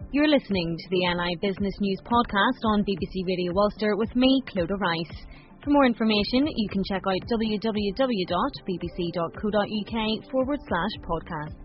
You're listening to the NI Business News podcast on BBC Radio Ulster with me, Clodagh Rice. For more information, you can check out www.bbc.co.uk/podcasts.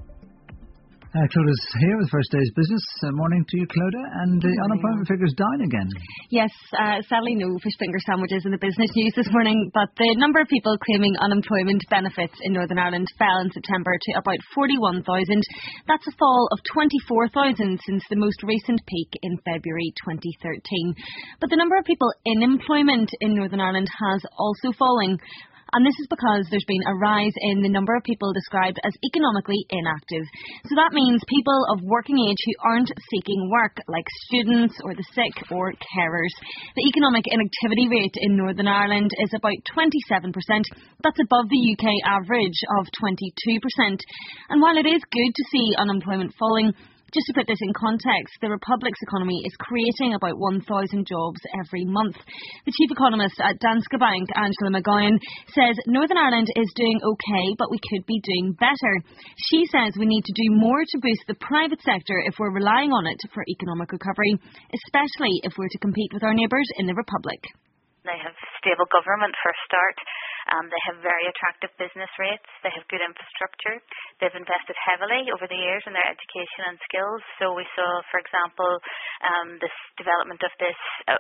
Clodagh here with First Day's Business. Morning to you, Clodagh. And the unemployment figures down again. Yes, sadly no fish finger sandwiches in the business news this morning, but the number of people claiming unemployment benefits in Northern Ireland fell in September to about 41,000. That's a fall of 24,000 since the most recent peak in February 2013. But the number of people in employment in Northern Ireland has also fallen. And this is because there's been a rise in the number of people described as economically inactive. So that means people of working age who aren't seeking work, like students or the sick or carers. The economic inactivity rate in Northern Ireland is about 27%. That's above the UK average of 22%. And while it is good to see unemployment falling, just to put this in context, the Republic's economy is creating about 1,000 jobs every month. The chief economist at Danske Bank, Angela McGowan, says Northern Ireland is doing okay, but we could be doing better. She says we need to do more to boost the private sector if we're relying on it for economic recovery, especially if we're to compete with our neighbours in the Republic. They have stable government for a start. They have very attractive business rates. They have good infrastructure. They've invested heavily over the years in their education and skills. So we saw, for example, this development of this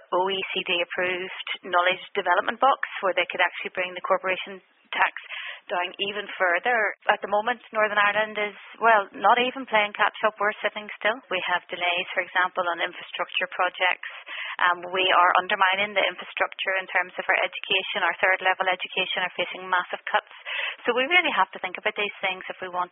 OECD-approved knowledge development box where they could actually bring the corporation tax down even further. At the moment, Northern Ireland is, well, not even playing catch-up. We're sitting still. We have delays, for example, on infrastructure projects. We are undermining the infrastructure in terms of our education. Our third-level education are facing massive cuts. So we really have to think about these things if we want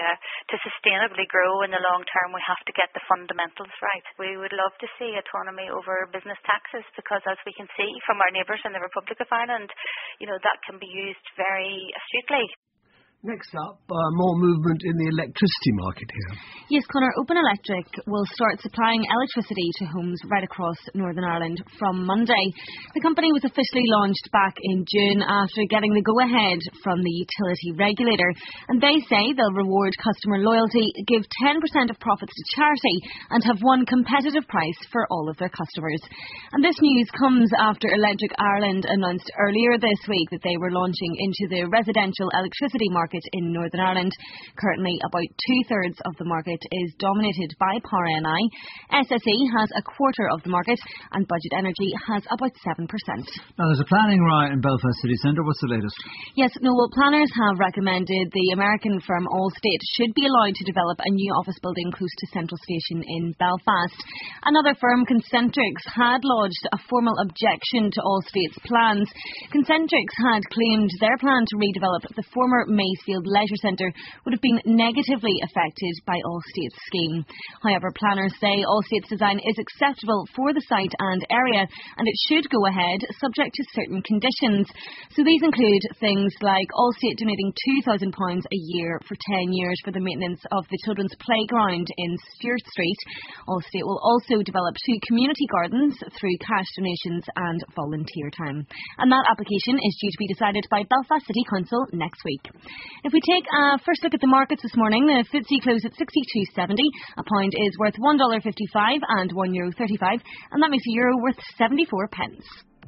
to sustainably grow in the long term. We have to get the fundamentals right. We would love to see autonomy over business taxes because, as we can see from our neighbours in the Republic of Ireland, you know, that can be used very astutely. Next up, more movement in the electricity market here. Yes, Conor, Open Electric will start supplying electricity to homes right across Northern Ireland from Monday. The company was officially launched back in June after getting the go-ahead from the utility regulator. And they say they'll reward customer loyalty, give 10% of profits to charity and have one competitive price for all of their customers. And this news comes after Electric Ireland announced earlier this week that they were launching into the residential electricity market in Northern Ireland. Currently, about two-thirds of the market is dominated by Power NI. SSE has a quarter of the market and Budget Energy has about 7%. Now, there's a planning riot in Belfast City Centre. What's the latest? Yes, well, planners have recommended the American firm Allstate should be allowed to develop a new office building close to Central Station in Belfast. Another firm, Concentrix, had lodged a formal objection to Allstate's plans. Concentrix had claimed their plan to redevelop the former Maysfield Leisure Centre would have been negatively affected by Allstate's scheme. However, planners say Allstate's design is acceptable for the site and area and it should go ahead subject to certain conditions. So these include things like Allstate donating £2,000 a year for 10 years for the maintenance of the children's playground in Stewart Street. Allstate will also develop 2 community gardens through cash donations and volunteer time. And that application is due to be decided by Belfast City Council next week. If we take a first look at the markets this morning, the FTSE closed at 62.70. A pound is worth $1.55 and €1.35, and that makes a euro worth 74 pence.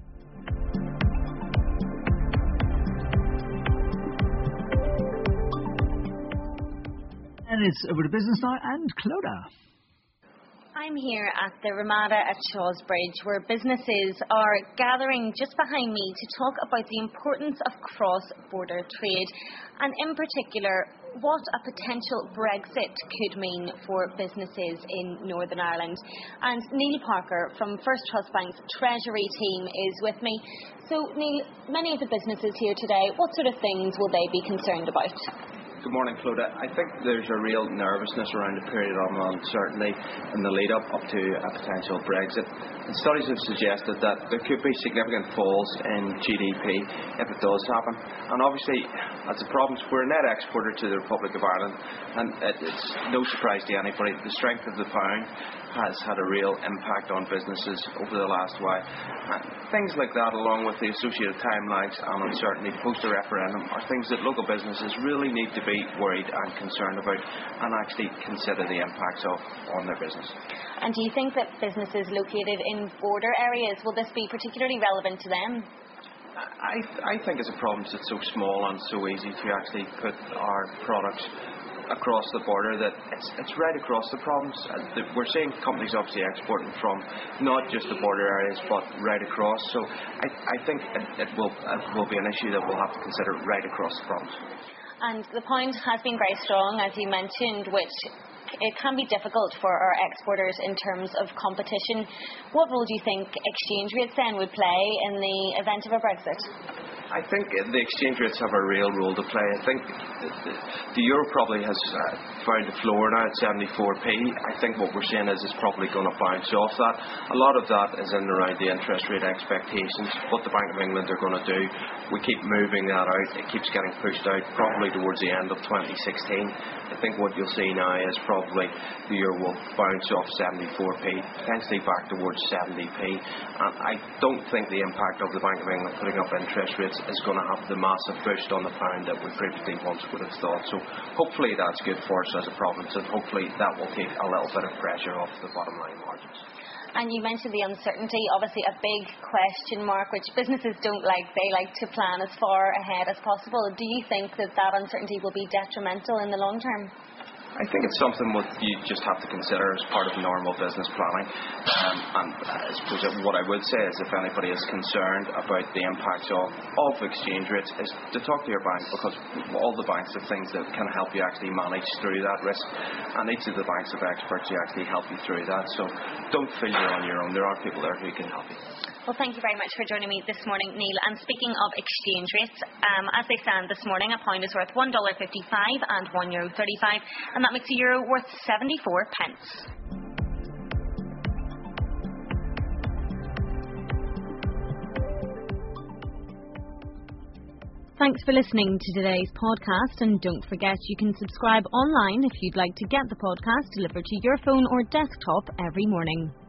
And it's over to business now and Clodagh. I'm here at the Ramada at Shaw's Bridge, where businesses are gathering just behind me to talk about the importance of cross-border trade, and in particular, what a potential Brexit could mean for businesses in Northern Ireland. And Neil Parker from First Trust Bank's Treasury team is with me. So, Neil, many of the businesses here today, what sort of things will they be concerned about? Good morning, Clodagh. I think there's a real nervousness around a period of uncertainty in the lead-up to a potential Brexit. And studies have suggested that there could be significant falls in GDP if it does happen. And obviously, that's a problem. We're a net exporter to the Republic of Ireland, and it's no surprise to anybody. The strength of the pound has had a real impact on businesses over the last while. And things like that, along with the associated timelines and uncertainty post a referendum, are things that local businesses really need to be worried and concerned about, and actually consider the impacts of on their business. And do you think that businesses located in border areas, will this be particularly relevant to them? I think it's a problem that's so small and so easy to actually put our products across the border that it's right across the province. We're seeing companies obviously exporting from not just the border areas but right across. So I think it will be an issue that we'll have to consider right across the province. And the pound has been very strong, as you mentioned, which it can be difficult for our exporters in terms of competition. What role do you think exchange rates then would play in the event of a Brexit? I think the exchange rates have a real role to play. I think the euro probably has found the floor now at 74p. I think what we're seeing is it's probably going to bounce off that. A lot of that is in and around the interest rate expectations, what the Bank of England are going to do. We keep moving that out. It keeps getting pushed out probably towards the end of 2016. I think what you'll see now is probably the euro will bounce off 74p, potentially back towards 70p. And I don't think the impact of the Bank of England putting up interest rates is going to have the massive boost on the pound that we previously once would have thought. So hopefully that's good for us as a province, and hopefully that will take a little bit of pressure off the bottom line margins. And you mentioned the uncertainty, obviously a big question mark, which businesses don't like. They like to plan as far ahead as possible. Do you think that uncertainty will be detrimental in the long term? I think it's something you just have to consider as part of normal business planning. And I suppose what I would say is if anybody is concerned about the impacts of exchange rates, is to talk to your bank, because all the banks have things that can help you actually manage through that risk. And each of the banks have experts who actually help you through that. So don't feel you're on your own. There are people there who can help you. Well, thank you very much for joining me this morning, Neil. And speaking of exchange rates, as they stand this morning, a pound is worth $1.55 and €1.35, and that makes a euro worth 74 pence. Thanks for listening to today's podcast, and don't forget you can subscribe online if you'd like to get the podcast delivered to your phone or desktop every morning.